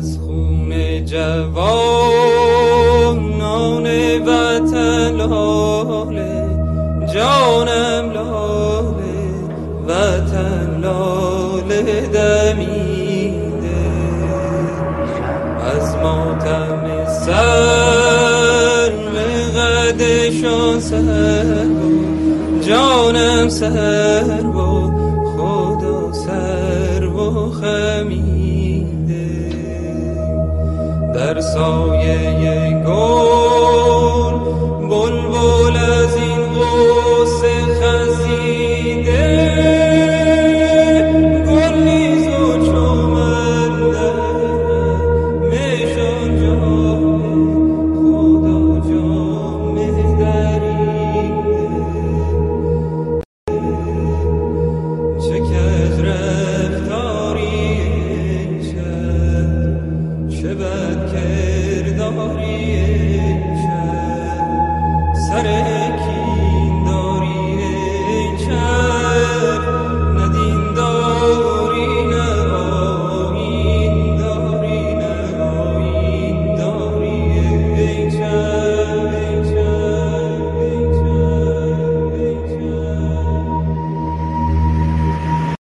از خون جوانان وطن لاله، جانم لاله، وطن لاله دمیده. از ماتم سرو قدشان سر و جانم سر و خدا سر و خمیده. در سایه گل بلبل از این غصه خزیده، گل نیز و چمن میشان جام خدا جام دریده. چه کج رفتاری این شب، چه بد که